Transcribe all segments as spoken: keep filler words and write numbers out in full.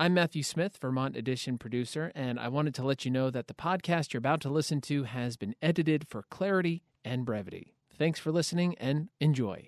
I'm Matthew Smith, Vermont Edition producer, and I wanted to let you know that the podcast you're about to listen to has been edited for clarity and brevity. Thanks for listening and enjoy.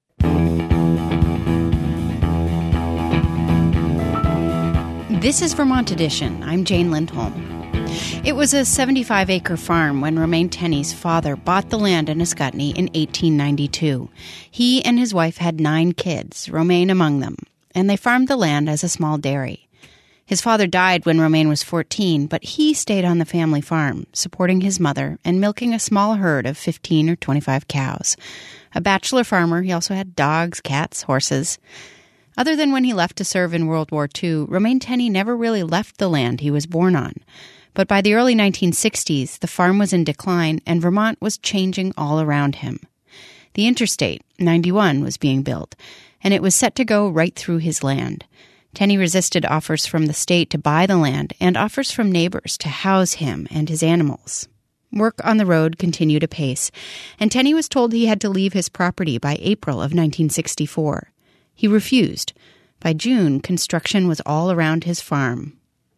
This is Vermont Edition. I'm Jane Lindholm. It was a seventy-five acre farm when Romain Tenney's father bought the land in Ascutney in eighteen ninety-two. He and his wife had nine kids, Romain among them, and they farmed the land as a small dairy. His father died when Romain was fourteen, but he stayed on the family farm, supporting his mother and milking a small herd of fifteen or twenty-five cows. A bachelor farmer, he also had dogs, cats, horses. Other than when he left to serve in World War Two, Romain Tenney never really left the land he was born on. But by the early nineteen sixties, the farm was in decline and Vermont was changing all around him. The Interstate, ninety-one, was being built, and it was set to go right through his land. Tenney resisted offers from the state to buy the land and offers from neighbors to house him and his animals. Work on the road continued apace, and Tenney was told he had to leave his property by April of nineteen sixty-four. He refused. By June, construction was all around his farm.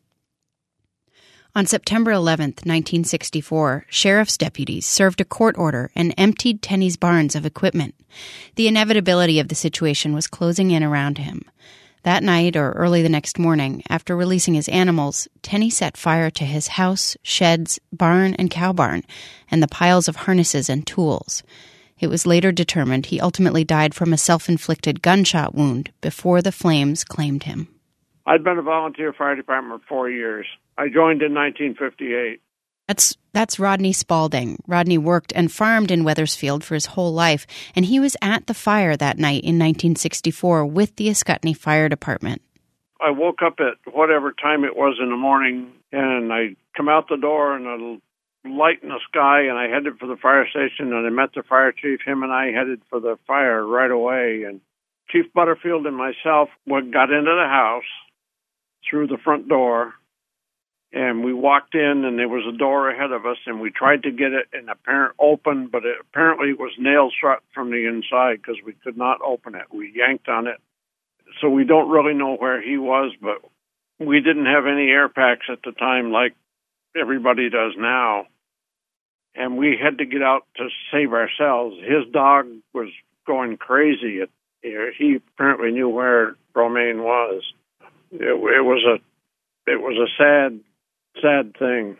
On September eleventh, nineteen sixty-four, sheriff's deputies served a court order and emptied Tenney's barns of equipment. The inevitability of the situation was closing in around him. That night, or early the next morning, after releasing his animals, Tenney set fire to his house, sheds, barn, and cow barn, and the piles of harnesses and tools. It was later determined he ultimately died from a self-inflicted gunshot wound before the flames claimed him. I'd been a volunteer fire department for four years. I joined in nineteen fifty-eight. That's that's Rodney Spalding. Rodney worked and farmed in Wethersfield for his whole life, and he was at the fire that night in nineteen sixty-four with the Ascutney Fire Department. I woke up at whatever time it was in the morning, and I come out the door and a light in the sky, and I headed for the fire station, and I met the fire chief. Him and I headed for the fire right away, and Chief Butterfield and myself got into the house through the front door. And we walked in, and there was a door ahead of us, and we tried to get it in apparent open, but it apparently it was nailed shut from the inside because we could not open it. We yanked on it. So we don't really know where he was, but we didn't have any air packs at the time like everybody does now. And we had to get out to save ourselves. His dog was going crazy. It, he apparently knew where Romain was. It, it was a, it was a sad... sad thing.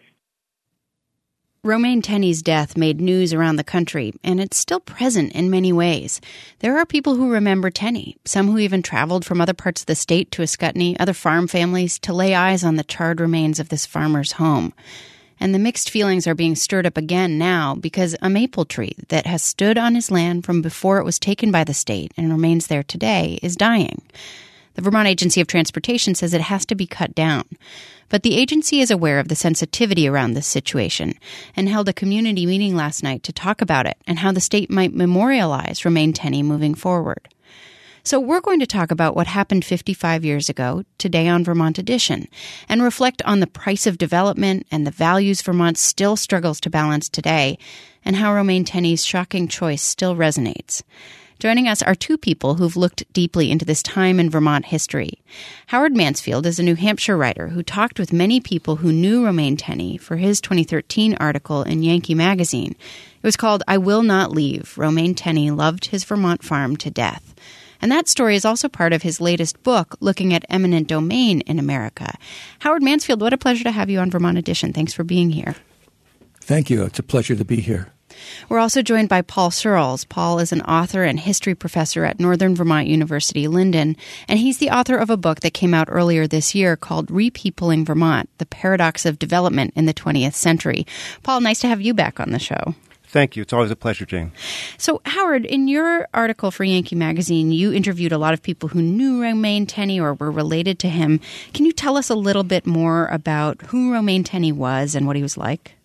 Romain Tenney's death made news around the country, and it's still present in many ways. There are people who remember Tenney, some who even traveled from other parts of the state to Ascutney, other farm families, to lay eyes on the charred remains of this farmer's home. And the mixed feelings are being stirred up again now because a maple tree that has stood on his land from before it was taken by the state and remains there today is dying. The Vermont Agency of Transportation says it has to be cut down. But the agency is aware of the sensitivity around this situation and held a community meeting last night to talk about it and how the state might memorialize Romain Tenney moving forward. So we're going to talk about what happened fifty-five years ago, today on Vermont Edition, and reflect on the price of development and the values Vermont still struggles to balance today, and how Romain Tenney's shocking choice still resonates. Joining us are two people who've looked deeply into this time in Vermont history. Howard Mansfield is a New Hampshire writer who talked with many people who knew Romain Tenney for his twenty thirteen article in Yankee Magazine. It was called I Will Not Leave. Romain Tenney Loved His Vermont Farm to Death. And that story is also part of his latest book, looking at eminent domain in America. Howard Mansfield, what a pleasure to have you on Vermont Edition. Thanks for being here. Thank you. It's a pleasure to be here. We're also joined by Paul Searles. Paul is an author and history professor at Northern Vermont University, Linden, and he's the author of a book that came out earlier this year called Repeopling Vermont, The Paradox of Development in the twentieth Century. Paul, nice to have you back on the show. Thank you. It's always a pleasure, Jane. So, Howard, in your article for Yankee Magazine, you interviewed a lot of people who knew Romain Tenney or were related to him. Can you tell us a little bit more about who Romain Tenney was and what he was like?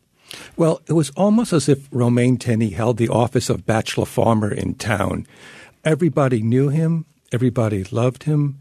Well, it was almost as if Romain Tenney held the office of bachelor farmer in town. Everybody knew him. Everybody loved him.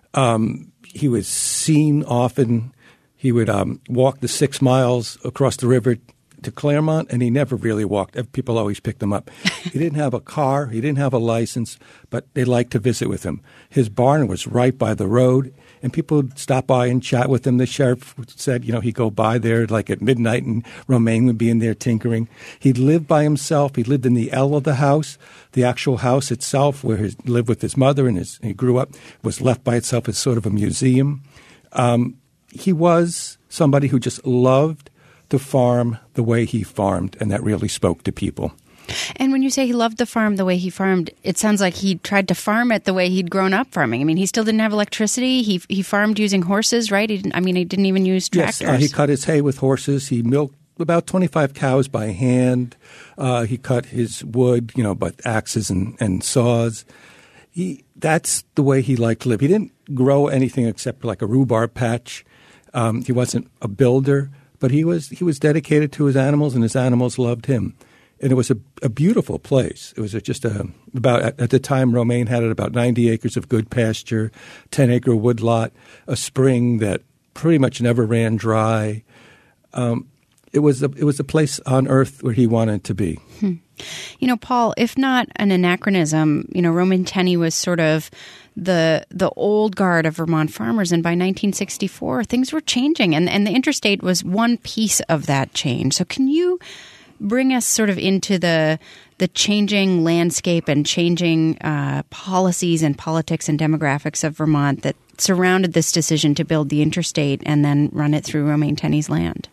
Um, he was seen often. He would um, walk the six miles across the river to Claremont, and he never really walked. People always picked him up. He didn't have a car. He didn't have a license, but they liked to visit with him. His barn was right by the road, and people would stop by and chat with him. The sheriff said, you know, he'd go by there like at midnight, and Romaine would be in there tinkering. He'd lived by himself. He lived in the L of the house. The actual house itself, where he lived with his mother and his, he grew up, was left by itself as sort of a museum. Um, he was somebody who just loved to farm the way he farmed, and that really spoke to people. And when you say he loved the farm the way he farmed, it sounds like he tried to farm it the way he'd grown up farming. I mean, he still didn't have electricity. He he farmed using horses, right? He didn't, I mean, he didn't even use tractors. Yes, uh, he cut his hay with horses. He milked about twenty-five cows by hand. Uh, he cut his wood, you know, by axes and, and saws. He That's the way he liked to live. He didn't grow anything except like a rhubarb patch. Um, he wasn't a builder, but he was he was dedicated to his animals, and his animals loved him. And it was a, a beautiful place. It was a, just a about at, at the time Romaine had it about ninety acres of good pasture, ten acre woodlot, a spring that pretty much never ran dry. Um, it was a it was a place on earth where he wanted to be. Hmm. You know, Paul, if not an anachronism, you know, Romaine Tenney was sort of the the old guard of Vermont farmers, and by nineteen sixty-four things were changing, and and the interstate was one piece of that change. So can you bring us sort of into the the changing landscape and changing uh, policies and politics and demographics of Vermont that surrounded this decision to build the interstate and then run it through Romaine Tenney's land?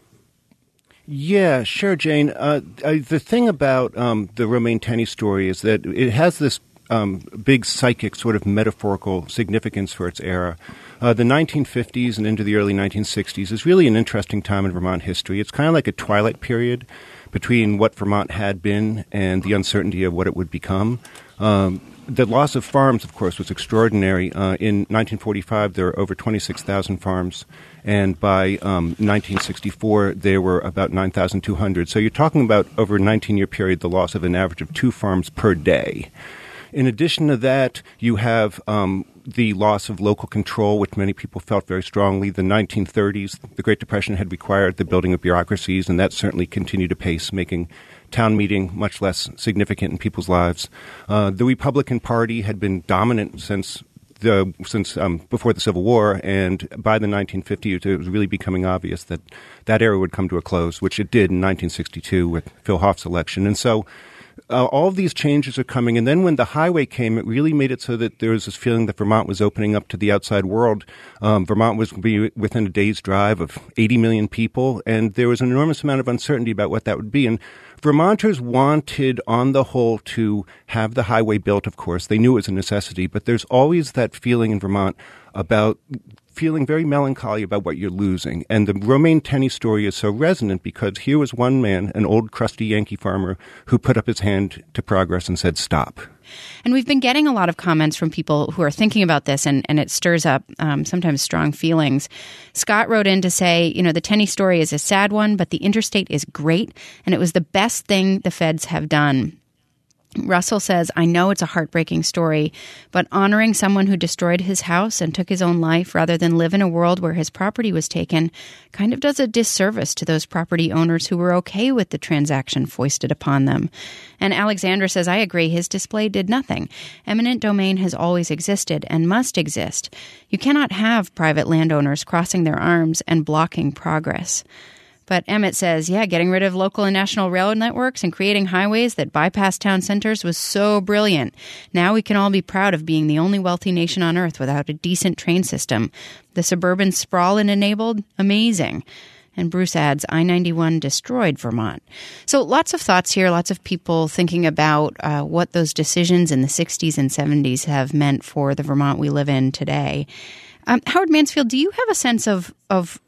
Yeah, sure, Jane. Uh, I, the thing about um, the Romaine Tenney story is that it has this um, big psychic sort of metaphorical significance for its era. Uh, the nineteen fifties and into the early nineteen sixties is really an interesting time in Vermont history. It's kind of like a twilight period between what Vermont had been and the uncertainty of what it would become. Um, the loss of farms, of course, was extraordinary. Uh, in nineteen forty-five, there were over twenty-six thousand farms, and by um, nineteen sixty-four, there were about nine thousand two hundred. So you're talking about, over a nineteen-year period, the loss of an average of two farms per day. In addition to that, you have um, the loss of local control, which many people felt very strongly. The nineteen thirties, the Great Depression had required the building of bureaucracies, and that certainly continued apace, making town meeting much less significant in people's lives. Uh, the Republican Party had been dominant since the since um, before the Civil War, and by the nineteen fifties, it was really becoming obvious that that era would come to a close, which it did in nineteen sixty-two with Phil Hoff's election. And so Uh, all of these changes are coming, and then when the highway came, it really made it so that there was this feeling that Vermont was opening up to the outside world. Um, Vermont was going to be within a day's drive of eighty million people, and there was an enormous amount of uncertainty about what that would be. And Vermonters wanted, on the whole, to have the highway built, of course. They knew it was a necessity, but there's always that feeling in Vermont about feeling very melancholy about what you're losing. And the Romaine Tenney story is so resonant because here was one man, an old crusty Yankee farmer, who put up his hand to progress and said, stop. And we've been getting a lot of comments from people who are thinking about this, and, and it stirs up um, sometimes strong feelings. Scott wrote in to say, you know, the Tenney story is a sad one, but the interstate is great, and it was the best thing the feds have done. Russell says, I know it's a heartbreaking story, but honoring someone who destroyed his house and took his own life rather than live in a world where his property was taken kind of does a disservice to those property owners who were okay with the transaction foisted upon them. And Alexandra says, I agree, his display did nothing. Eminent domain has always existed and must exist. You cannot have private landowners crossing their arms and blocking progress. But Emmett says, yeah, getting rid of local and national railroad networks and creating highways that bypass town centers was so brilliant. Now we can all be proud of being the only wealthy nation on earth without a decent train system. The suburban sprawl it enabled, amazing. And Bruce adds, I ninety-one destroyed Vermont. So lots of thoughts here, lots of people thinking about uh, what those decisions in the sixties and seventies have meant for the Vermont we live in today. Um, Howard Mansfield, do you have a sense of of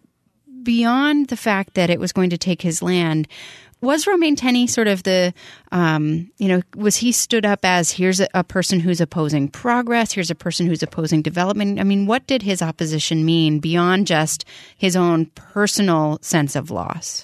beyond the fact that it was going to take his land, was Romaine Tenney sort of the, um, you know, was he stood up as here's a, a person who's opposing progress, here's a person who's opposing development? I mean, what did his opposition mean beyond just his own personal sense of loss?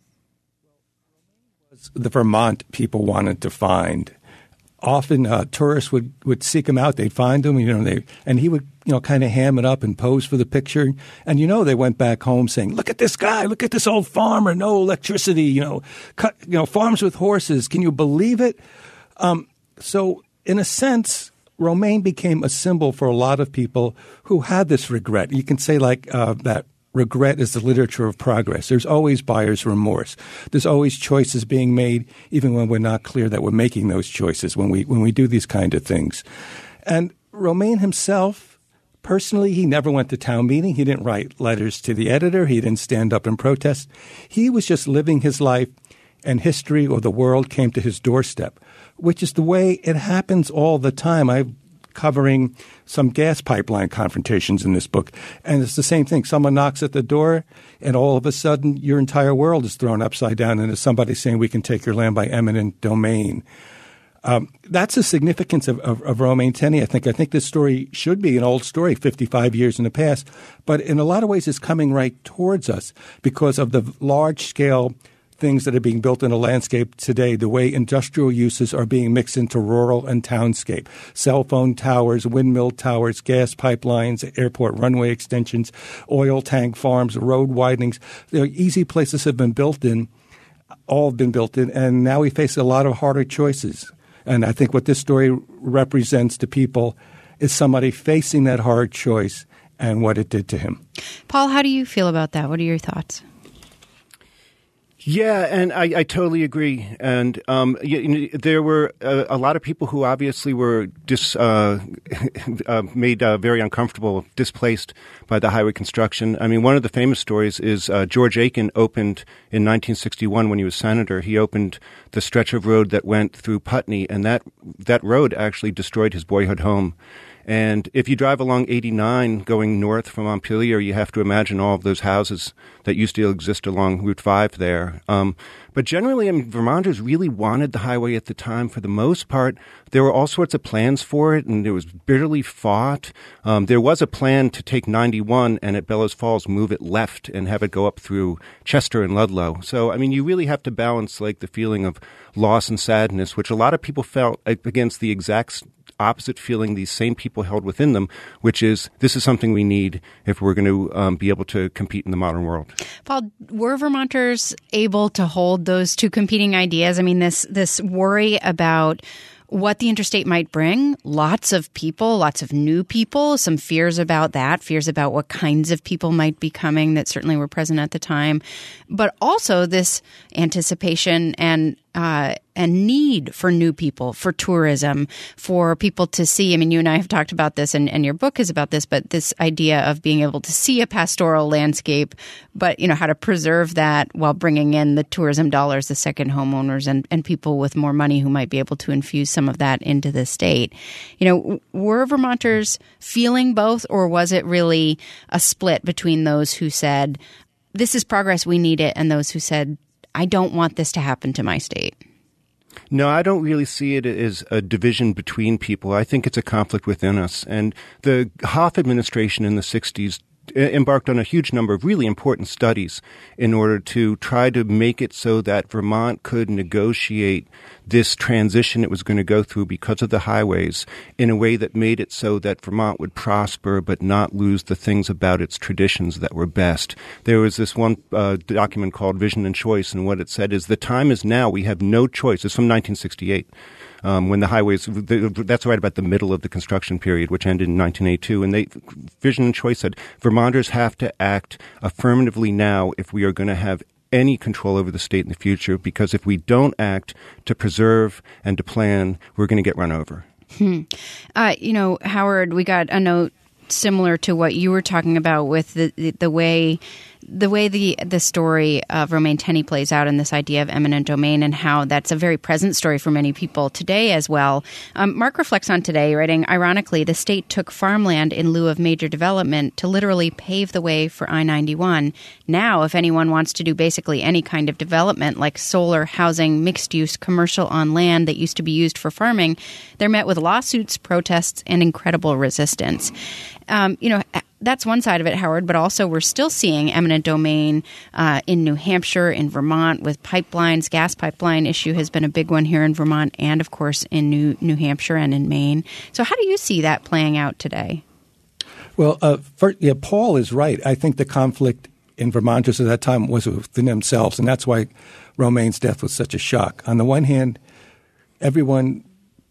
The Vermont people wanted to find. Often uh, tourists would, would seek him out. They'd find him, you know, they and he would, you know, kind of ham it up and pose for the picture. And, you know, they went back home saying, look at this guy, look at this old farmer, no electricity, you know, cut, you know, farms with horses. Can you believe it? Um, so in a sense, Romaine became a symbol for a lot of people who had this regret. You can say like uh, that regret is the literature of progress. There's always buyer's remorse. There's always choices being made, even when we're not clear that we're making those choices when we when we do these kind of things. And Romaine himself, personally, he never went to town meeting. He didn't write letters to the editor. He didn't stand up and protest. He was just living his life, and history or the world came to his doorstep, which is the way it happens all the time. I'm covering some gas pipeline confrontations in this book, and it's the same thing. Someone knocks at the door, and all of a sudden your entire world is thrown upside down, and there's somebody saying we can take your land by eminent domain. Um, that's the significance of, of, of Romaine Tenney. I think I think this story should be an old story, fifty-five years in the past, but in a lot of ways it's coming right towards us because of the large-scale things that are being built in a landscape today, the way industrial uses are being mixed into rural and townscape. Cell phone towers, windmill towers, gas pipelines, airport runway extensions, oil tank farms, road widenings. You know, easy places have been built in, all have been built in, and now we face a lot of harder choices. And I think what this story represents to people is somebody facing that hard choice and what it did to him. Paul, how do you feel about that? What are your thoughts? Yeah, and I, I totally agree. And um, you know, there were a, a lot of people who obviously were dis, uh, uh, made uh, very uncomfortable, displaced by the highway construction. I mean, one of the famous stories is uh, George Aiken opened in nineteen sixty-one when he was senator. He opened the stretch of road that went through Putney, and that that road actually destroyed his boyhood home. And if you drive along eighty-nine going north from Montpelier, you have to imagine all of those houses that used to exist along Route five there. Um, but generally, I mean, Vermonters really wanted the highway at the time. For the most part, there were all sorts of plans for it, and it was bitterly fought. Um, there was a plan to take ninety-one and at Bellows Falls move it left and have it go up through Chester and Ludlow. So, I mean, you really have to balance like the feeling of loss and sadness, which a lot of people felt against the exact opposite feeling these same people held within them, which is this is something we need if we're going to um, be able to compete in the modern world. Paul, were Vermonters able to hold those two competing ideas? I mean, this this worry about what the interstate might bring, lots of people, lots of new people, some fears about that, fears about what kinds of people might be coming that certainly were present at the time, but also this anticipation and uh, and need for new people, for tourism, for people to see. I mean, you and I have talked about this, and, and your book is about this, but this idea of being able to see a pastoral landscape, but, you know, how to preserve that while bringing in the tourism dollars, the second homeowners, and, and people with more money who might be able to infuse some of that into the state. You know, were Vermonters feeling both, or was it really a split between those who said, this is progress, we need it, and those who said, I don't want this to happen to my state? No, I don't really see it as a division between people. I think it's a conflict within us. And the Hoff administration in the sixties embarked on a huge number of really important studies in order to try to make it so that Vermont could negotiate this transition it was going to go through because of the highways in a way that made it so that Vermont would prosper but not lose the things about its traditions that were best. There was this one uh, document called Vision and Choice, and what it said is the time is now. We have no choice. It's from nineteen sixty-eight. Um, when the highways, the, that's right about the middle of the construction period, which ended in nineteen eighty-two. And they, Vision and Choice said, Vermonters have to act affirmatively now if we are going to have any control over the state in the future, because if we don't act to preserve and to plan, we're going to get run over. Hmm. Uh, you know, Howard, we got a note similar to what you were talking about with the the, the way the way the the story of Romaine Tenney plays out in this idea of eminent domain, and how that's a very present story for many people today as well. Um, Mark reflects on today, writing, ironically, the state took farmland in lieu of major development to literally pave the way for I ninety-one. Now, if anyone wants to do basically any kind of development like solar, housing, mixed use, commercial on land that used to be used for farming, they're met with lawsuits, protests, and incredible resistance. Um, you know, that's one side of it, Howard, but also we're still seeing eminent domain uh, in New Hampshire, in Vermont, with pipelines. Gas pipeline issue has been a big one here in Vermont and, of course, in New New Hampshire and in Maine. So how do you see that playing out today? Well, uh, for, yeah, Paul is right. I think the conflict in Vermonters at that time was within themselves, and that's why Romaine's death was such a shock. On the one hand, everyone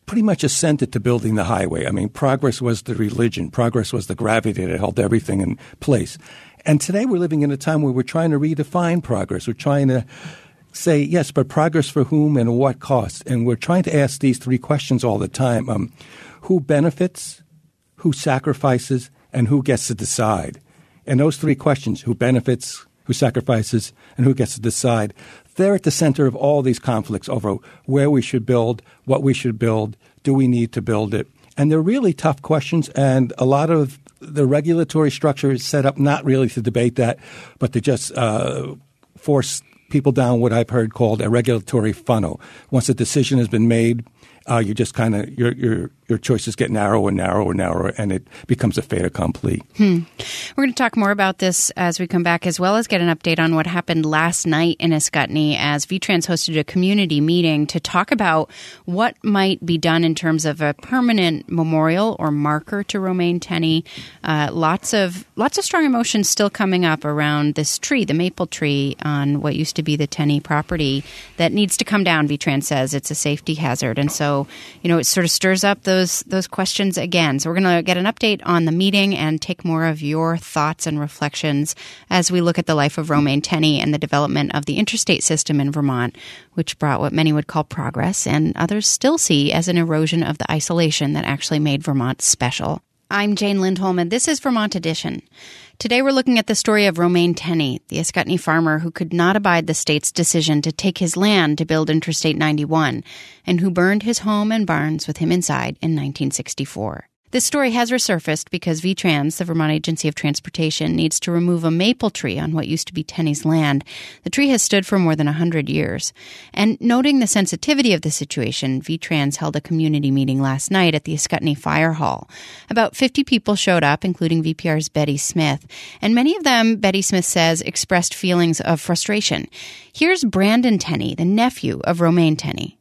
pretty much assented to building the highway. I mean, progress was the religion. Progress was the gravity that held everything in place. And today we're living in a time where we're trying to redefine progress. We're trying to say, yes, but progress for whom and at what cost? And we're trying to ask these three questions all the time. Um, who benefits, who sacrifices, and who gets to decide? And those three questions, who benefits, who sacrifices, and who gets to decide, they're at the center of all these conflicts over where we should build, what we should build, do we need to build it? And they're really tough questions, and a lot of the regulatory structure is set up not really to debate that, but to just uh, force people down what I've heard called a regulatory funnel. Once a decision has been made, uh, you just kind of your your your choices get narrower and narrower and narrower, and it becomes a fait accompli. Hmm. We're going to talk more about this as we come back, as well as get an update on what happened last night in Ascutney as V-Trans hosted a community meeting to talk about what might be done in terms of a permanent memorial or marker to Romaine Tenney. Uh, lots of lots of strong emotions still coming up around this tree, the maple tree on what used to be the Tenney property that needs to come down. V-Trans says it's a safety hazard, and so you know it sort of stirs up those those questions again. So we're going to get an update on the meeting and take more of your thoughts and reflections as we look at the life of Romaine Tenney and the development of the interstate system in Vermont, which brought what many would call progress and others still see as an erosion of the isolation that actually made Vermont special. I'm Jane Lindholm, and this is Vermont Edition. Today we're looking at the story of Romaine Tenney, the Ascutney farmer who could not abide the state's decision to take his land to build Interstate ninety-one, and who burned his home and barns with him inside in nineteen sixty-four. This story has resurfaced because V-Trans, the Vermont Agency of Transportation, needs to remove a maple tree on what used to be Tenney's land. The tree has stood for more than one hundred years. And noting the sensitivity of the situation, V-Trans held a community meeting last night at the Ascutney Fire Hall. About fifty people showed up, including V P R's Betty Smith. And many of them, Betty Smith says, expressed feelings of frustration. Here's Brandon Tenney, the nephew of Romaine Tenney.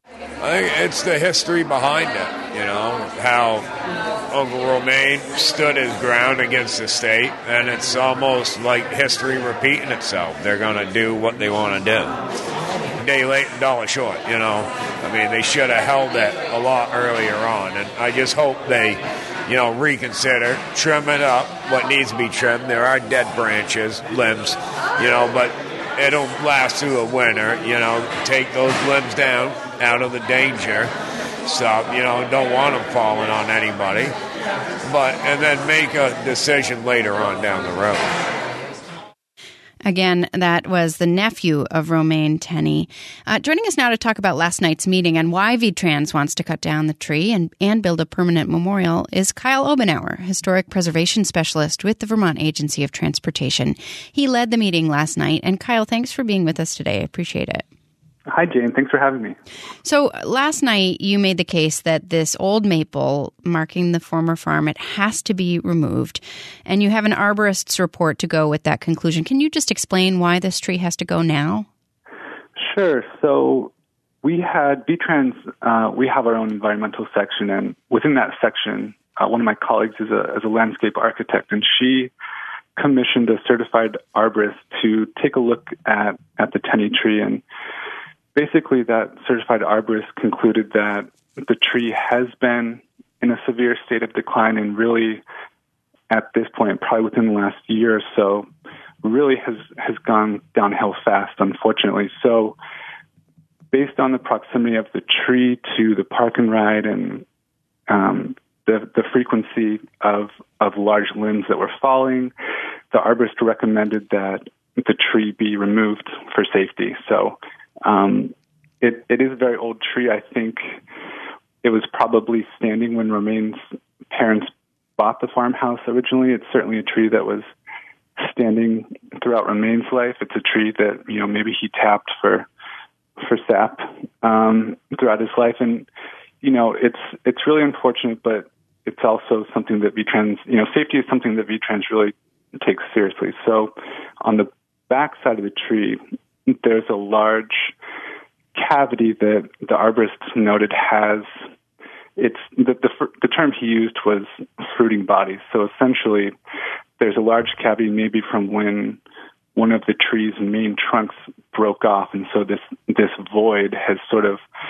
I think it's the history behind it, you know, how Uncle Romaine stood his ground against the state, and it's almost like history repeating itself. They're going to do what they want to do. Day late and dollar short, you know. I mean, they should have held it a lot earlier on, and I just hope they, you know, reconsider, trim it up, what needs to be trimmed. There are dead branches, limbs, you know, but it'll last through a winter, you know, take those limbs down, out of the danger stuff, you know, don't want them falling on anybody, but, and then make a decision later on down the road. Again, that was the nephew of Romaine Tenney. Uh, joining us now to talk about last night's meeting and why V-Trans wants to cut down the tree and, and build a permanent memorial is Kyle Obenauer, historic preservation specialist with the Vermont Agency of Transportation. He led the meeting last night. And Kyle, thanks for being with us today. I appreciate it. Hi, Jane. Thanks for having me. So last night you made the case that this old maple marking the former farm, it has to be removed. And you have an arborist's report to go with that conclusion. Can you just explain why this tree has to go now? Sure. So we had V-Trans, uh, we have our own environmental section. And within that section, uh, one of my colleagues is a, is a landscape architect, and she commissioned a certified arborist to take a look at, at the Tenney tree. And basically, that certified arborist concluded that the tree has been in a severe state of decline, and really, at this point, probably within the last year or so, really has, has gone downhill fast, unfortunately. So based on the proximity of the tree to the park and ride and um, the, the frequency of, of large limbs that were falling, the arborist recommended that the tree be removed for safety. So Um, it, it is a very old tree. I think it was probably standing when Romaine's parents bought the farmhouse originally. It's certainly a tree that was standing throughout Romaine's life. It's a tree that, you know, maybe he tapped for for sap um, throughout his life. And, you know, it's it's really unfortunate, but it's also something that V-Trans, you know, safety is something that V-Trans really takes seriously. So on the back side of the tree, there's a large cavity that the arborist noted has, it's the, the, the term he used was fruiting bodies. So essentially, there's a large cavity maybe from when one of the tree's main trunks broke off, and so this this void has sort of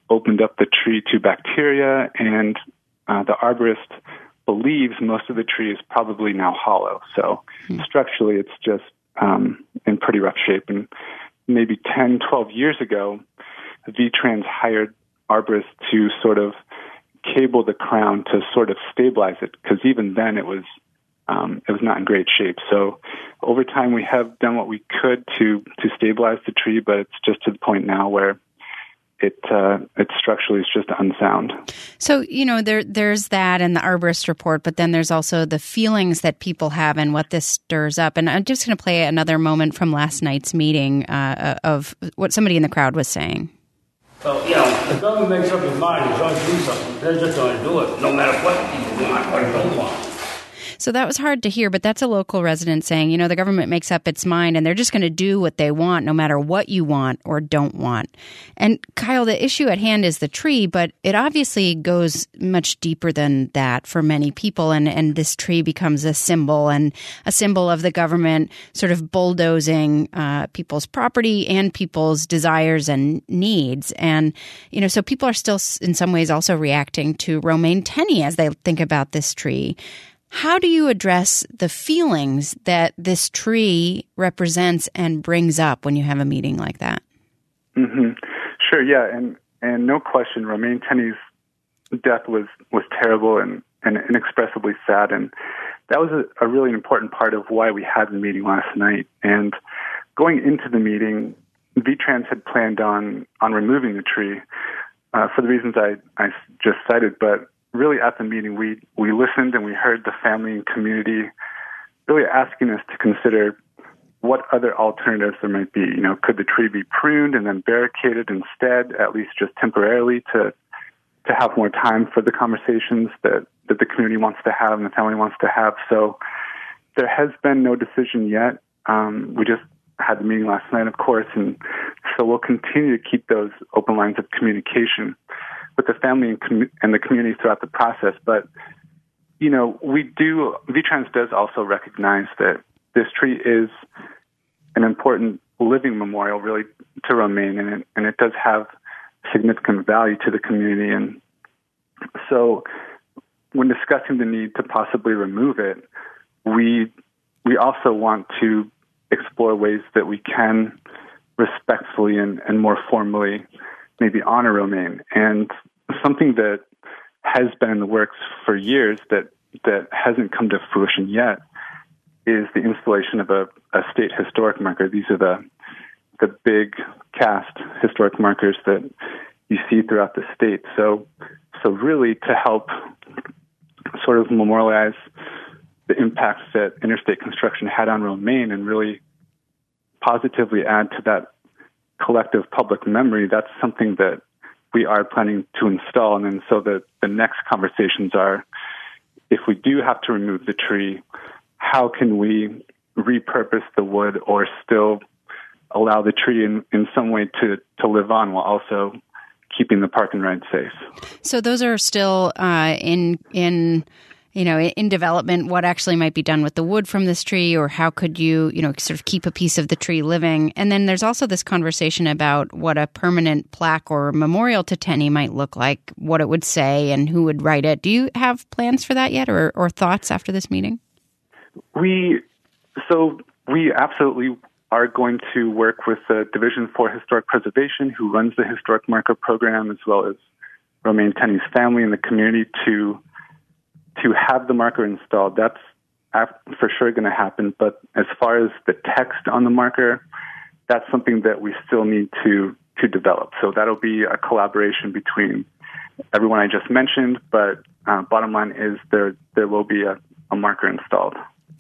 opened up the tree to bacteria, and uh, the arborist believes most of the tree is probably now hollow. So mm. structurally, it's just um, in pretty rough shape. And maybe ten, twelve years ago, V-Trans hired arborists to sort of cable the crown to sort of stabilize it, because even then it was um, it was not in great shape. So over time, we have done what we could to to stabilize the tree, but it's just to the point now where it uh, it structurally is just unsound. So, you know, there there's that in the arborist report, but then there's also the feelings that people have and what this stirs up. And I'm just going to play another moment from last night's meeting uh, of what somebody in the crowd was saying. So, you know, the government makes up its mind, it's going to do something. They're just going to do it, no matter what people want or don't want. So that was hard to hear, but that's a local resident saying, you know, the government makes up its mind and they're just going to do what they want, no matter what you want or don't want. And Kyle, the issue at hand is the tree, but it obviously goes much deeper than that for many people. And, and this tree becomes a symbol and a symbol of the government sort of bulldozing uh, people's property and people's desires and needs. And, you know, so people are still in some ways also reacting to Romaine Tenney as they think about this tree. How do you address the feelings that this tree represents and brings up when you have a meeting like that? Mm-hmm. Sure, yeah, and and no question, Romaine Tenney's death was, was terrible and, and inexpressibly sad, and that was a, a really important part of why we had the meeting last night. And going into the meeting, V-Trans had planned on, on removing the tree uh, for the reasons I, I just cited, but really at the meeting, we, we listened and we heard the family and community really asking us to consider what other alternatives there might be. You know, could the tree be pruned and then barricaded instead, at least just temporarily, to to have more time for the conversations that, that the community wants to have and the family wants to have. So there has been no decision yet. Um, we just had the meeting last night, of course, and so we'll continue to keep those open lines of communication with the family and, com- and the community throughout the process. But, you know, we do, V-Trans does also recognize that this tree is an important living memorial, really, to Romaine, and it, and it does have significant value to the community. And so when discussing the need to possibly remove it, we we also want to explore ways that we can respectfully and, and more formally maybe honor Romaine. And something that has been in the works for years that, that hasn't come to fruition yet is the installation of a, a state historic marker. These are the the big cast historic markers that you see throughout the state. So, so really to help sort of memorialize the impacts that interstate construction had on Romaine and really positively add to that collective public memory, that's something that we are planning to install. And then so that the next conversations are, if we do have to remove the tree, how can we repurpose the wood or still allow the tree in, in some way to, to live on while also keeping the park and ride safe? So those are still uh, in in you know in development. What actually might be done with the wood from this tree, or how could you you know sort of keep a piece of the tree living? And then there's also this conversation about what a permanent plaque or memorial to Tenney might look like, what it would say, and who would write it. Do you have plans for that yet, or, or thoughts after this meeting? We so we absolutely are going to work with the Division for Historic Preservation, who runs the Historic Marker Program, as well as Romaine Tenney's family and the community, to to have the marker installed. That's for sure going to happen. But as far as the text on the marker, that's something that we still need to to develop. So that'll be a collaboration between everyone I just mentioned. But uh, bottom line is there there will be a, a marker installed.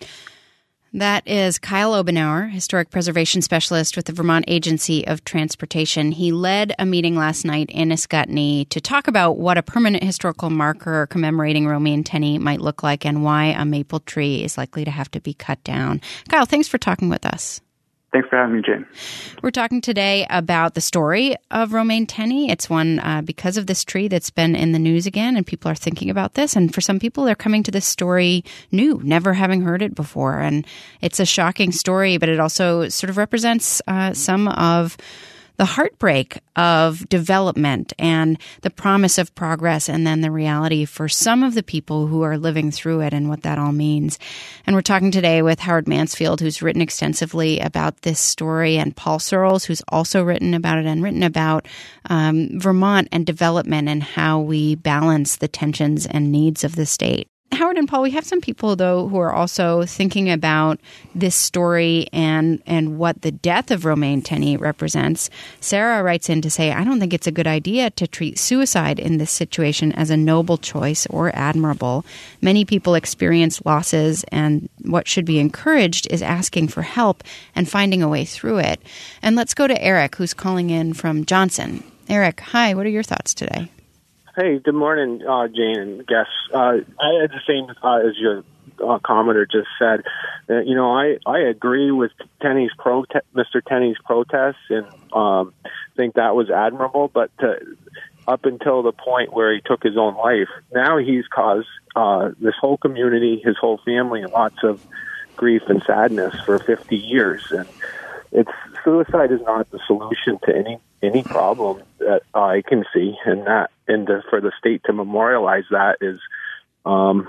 That is Kyle Obenauer, Historic Preservation Specialist with the Vermont Agency of Transportation. He led a meeting last night in Ascutney to talk about what a permanent historical marker commemorating Romaine Tenney might look like and why a maple tree is likely to have to be cut down. Kyle, thanks for talking with us. Thanks for having me, Jane. We're talking today about the story of Romaine Tenney. It's one uh, because of this tree that's been in the news again, and people are thinking about this. And for some people, they're coming to this story new, never having heard it before. And it's a shocking story, but it also sort of represents uh, some of the heartbreak of development and the promise of progress, and then the reality for some of the people who are living through it and what that all means. And we're talking today with Howard Mansfield, who's written extensively about this story, and Paul Searles, who's also written about it and written about um, Vermont and development and how we balance the tensions and needs of the state. Howard and Paul, we have some people, though, who are also thinking about this story and and what the death of Romaine Tenney represents. Sarah writes in to say, I don't think it's a good idea to treat suicide in this situation as a noble choice or admirable. Many people experience losses, and what should be encouraged is asking for help and finding a way through it. And let's go to Eric, who's calling in from Johnson. Eric, hi, what are your thoughts today? Hey, good morning, uh, Jane and guests. Uh, I had the same uh, as your uh, commenter just said. Uh, you know, I, I agree with Tenney's prote- Mister Tenney's protests, and um, think that was admirable. But to, up until the point where he took his own life, now he's caused uh, this whole community, his whole family, lots of grief and sadness for fifty years. And it's suicide is not the solution to any any problem that I can see, and that and to, for the state to memorialize that is, um,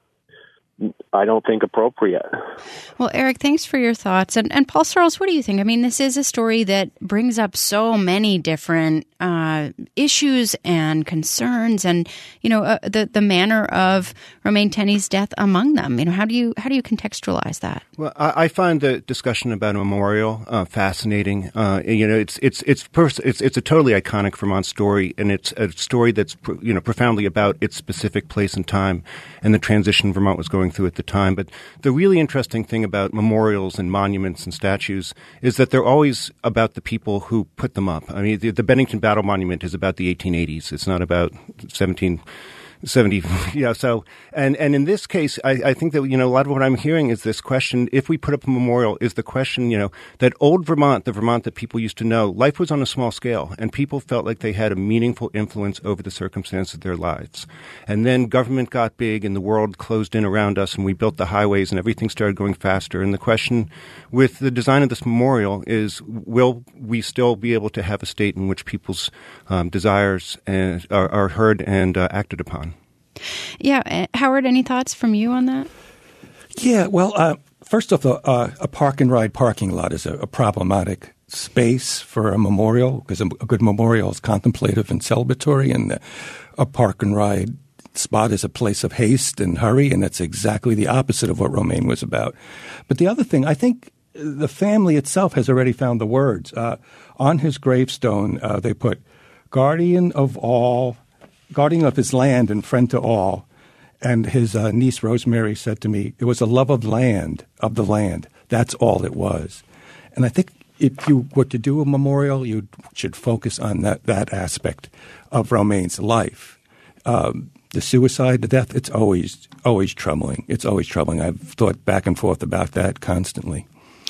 I don't think appropriate. Well, Eric, thanks for your thoughts. And, and Paul Searles, what do you think? I mean, this is a story that brings up so many different uh, issues and concerns, and you know, uh, the the manner of Romaine Tenney's death among them. You know, how do you how do you contextualize that? Well, I, I find the discussion about a memorial uh, fascinating. Uh, you know, it's it's it's, pers- it's it's a totally iconic Vermont story, and it's a story that's you know profoundly about its specific place and time and the transition Vermont was going through at the time. But the really interesting thing about memorials and monuments and statues is that they're always about the people who put them up. I mean, the, the Bennington Battle Monument is about the eighteen eighties. It's not about seventeen seventy, yeah. So, and, and in this case, I, I think that, you know, a lot of what I'm hearing is this question, if we put up a memorial, is the question, you know, that old Vermont, the Vermont that people used to know, life was on a small scale, and people felt like they had a meaningful influence over the circumstances of their lives. And then government got big, and the world closed in around us, and we built the highways, and everything started going faster. And the question with the design of this memorial is, will we still be able to have a state in which people's um, desires and, are, are heard and uh, acted upon? Yeah. Howard, any thoughts from you on that? Yeah, well, uh, first off, uh, a park and ride parking lot is a, a problematic space for a memorial, because a, a good memorial is contemplative and celebratory, and a park and ride spot is a place of haste and hurry, and that's exactly the opposite of what Romaine was about. But the other thing, I think the family itself has already found the words. Uh, on his gravestone, uh, they put, guardian of all, guardian of his land and friend to all. And his uh, niece Rosemary said to me, it was a love of land, of the land. That's all it was. And I think if you were to do a memorial, you should focus on that, that aspect of Romaine's life. Um, the suicide, the death, it's always, always troubling. It's always troubling. I've thought back and forth about that constantly.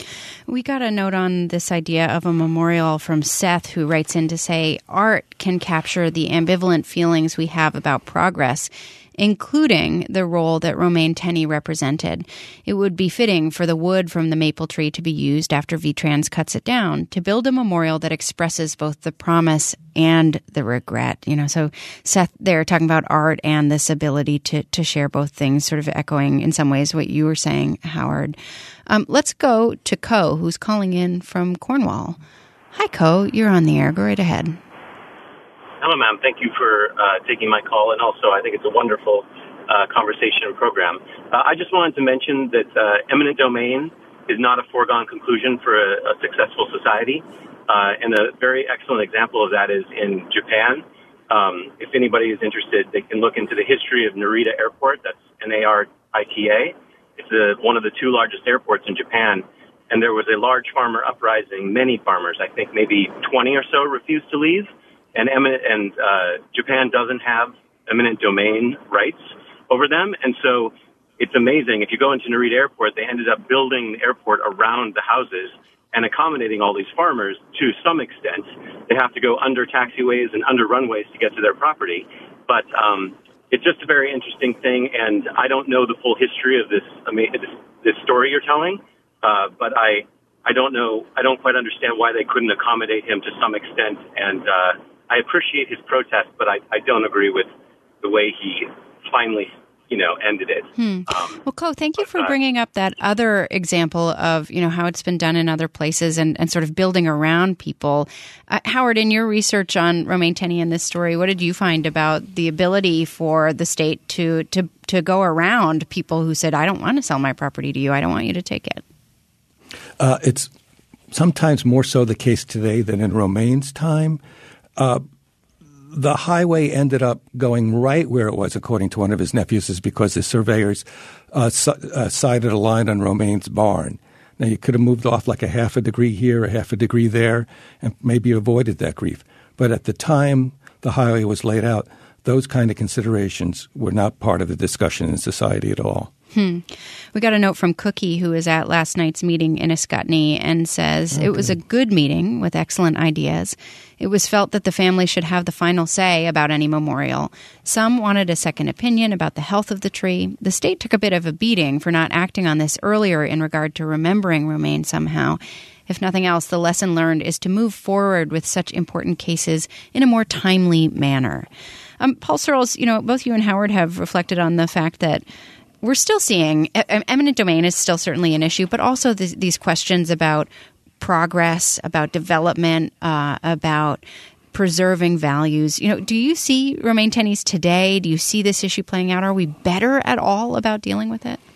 We got a note on this idea of a memorial from Seth, who writes in to say, art can capture the ambivalent feelings we have about progress, including the role that Romaine Tenney represented. It would be fitting for the wood from the maple tree to be used after V-Trans cuts it down to build a memorial that expresses both the promise and the regret. You know, so Seth, they're talking about art and this ability to to share both things, sort of echoing in some ways what you were saying, Howard. Um, let's go to Co, who's calling in from Cornwall. Hi, Co. You're on the air. Go right ahead. Hello, ma'am. Thank you for uh, taking my call, and also I think it's a wonderful uh, conversation and program. Uh, I just wanted to mention that uh, eminent domain is not a foregone conclusion for a, a successful society, uh, and a very excellent example of that is in Japan. Um, if anybody is interested, they can look into the history of Narita Airport. That's N A R I T A. It's a, one of the two largest airports in Japan, and there was a large farmer uprising. Many farmers, I think maybe twenty or so, refused to leave. And eminent, and uh, Japan doesn't have eminent domain rights over them. And so it's amazing. If you go into Narita Airport, they ended up building the airport around the houses and accommodating all these farmers to some extent. They have to go under taxiways and under runways to get to their property. But um, it's just a very interesting thing. And I don't know the full history of this, I mean, this, this story you're telling, uh, but I I don't know. I don't quite understand why they couldn't accommodate him to some extent. And uh, I appreciate his protest, but I, I don't agree with the way he finally, you know, ended it. Hmm. Um, well, Ko, thank you but, for uh, bringing up that other example of, you know, how it's been done in other places and, and sort of building around people. Uh, Howard, in your research on Romain Tenney and this story, what did you find about the ability for the state to to to go around people who said, I don't want to sell my property to you. I don't want you to take it? Uh, it's sometimes more so the case today than in Romain's time. Uh, the highway ended up going right where it was, according to one of his nephews, is because the surveyors uh, su- uh, sighted a line on Romain's barn. Now, you could have moved off like a half a degree here, a half a degree there, and maybe avoided that grief. But at the time the highway was laid out, those kind of considerations were not part of the discussion in society at all. Hmm. We got a note from Cookie, who was at last night's meeting in Ascutney, and says okay. It was a good meeting with excellent ideas. It was felt that the family should have the final say about any memorial. Some wanted a second opinion about the health of the tree. The state took a bit of a beating for not acting on this earlier in regard to remembering Romain somehow. If nothing else, the lesson learned is to move forward with such important cases in a more timely manner. Um, Paul Searles, you know, both you and Howard have reflected on the fact that we're still seeing eminent domain is still certainly an issue, but also th- these questions about progress, about development, uh, about preserving values. You know, do you see Romain Tenney's today? Do you see this issue playing out? Are we better at all about dealing with it?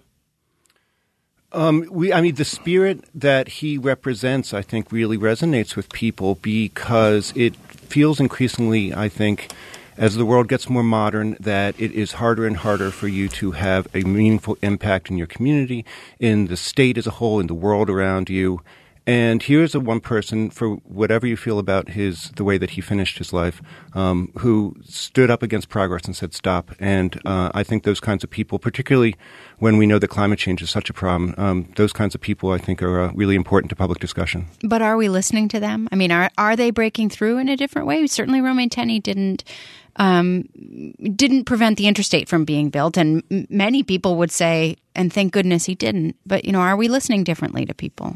Um, we, I mean, the spirit that he represents, I think, really resonates with people because it feels increasingly, I think, as the world gets more modern, that it is harder and harder for you to have a meaningful impact in your community, in the state as a whole, in the world around you. And here's a one person, for whatever you feel about his the way that he finished his life, um, who stood up against progress and said stop. And uh, I think those kinds of people, particularly when we know that climate change is such a problem, um, those kinds of people, I think, are uh, really important to public discussion. But are we listening to them? I mean, are are they breaking through in a different way? Certainly Romain Tenney didn't um, didn't prevent the interstate from being built, and m- many people would say, and thank goodness he didn't. But, you know, are we listening differently to people?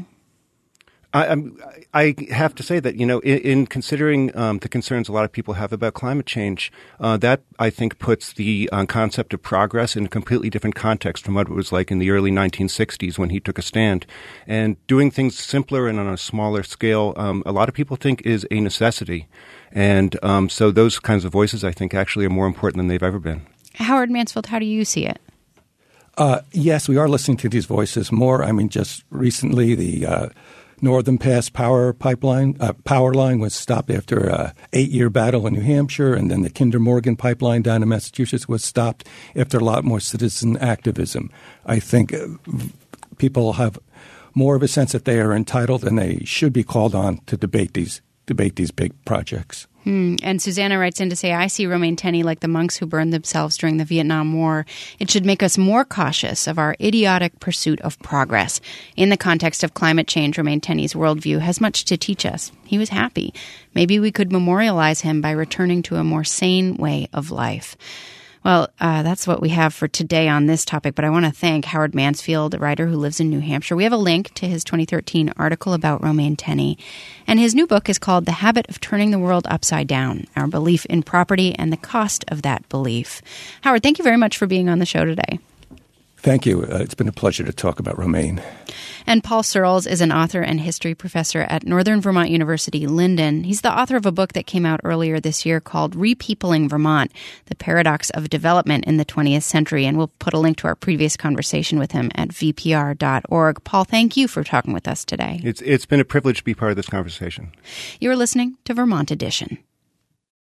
I, I have to say that, you know, in, in considering um, the concerns a lot of people have about climate change, uh, that, I think, puts the uh, concept of progress in a completely different context from what it was like in the early nineteen sixties when he took a stand. And doing things simpler and on a smaller scale, um, a lot of people think is a necessity. And um, so those kinds of voices, I think, actually are more important than they've ever been. Howard Mansfield, how do you see it? Uh, yes, we are listening to these voices more. I mean, just recently the uh, Northern Pass power pipeline uh, power line was stopped after an eight-year battle in New Hampshire, and then the Kinder Morgan pipeline down in Massachusetts was stopped after a lot more citizen activism. I think uh, people have more of a sense that they are entitled and they should be called on to debate these debate these big projects. Hmm. And Susanna writes in to say, I see Romain Tenney like the monks who burned themselves during the Vietnam War. It should make us more cautious of our idiotic pursuit of progress. In the context of climate change, Romain Tenney's worldview has much to teach us. He was happy. Maybe we could memorialize him by returning to a more sane way of life. Well, uh, that's what we have for today on this topic, but I want to thank Howard Mansfield, a writer who lives in New Hampshire. We have a link to his twenty thirteen article about Romain Tenney, and his new book is called The Habit of Turning the World Upside Down, Our Belief in Property and the Cost of That Belief. Howard, thank you very much for being on the show today. Thank you. Uh, it's been a pleasure to talk about Romain. And Paul Searles is an author and history professor at Northern Vermont University, Linden. He's the author of a book that came out earlier this year called Repeopling Vermont, The Paradox of Development in the twentieth Century. And we'll put a link to our previous conversation with him at v p r dot org. Paul, thank you for talking with us today. It's It's been a privilege to be part of this conversation. You're listening to Vermont Edition.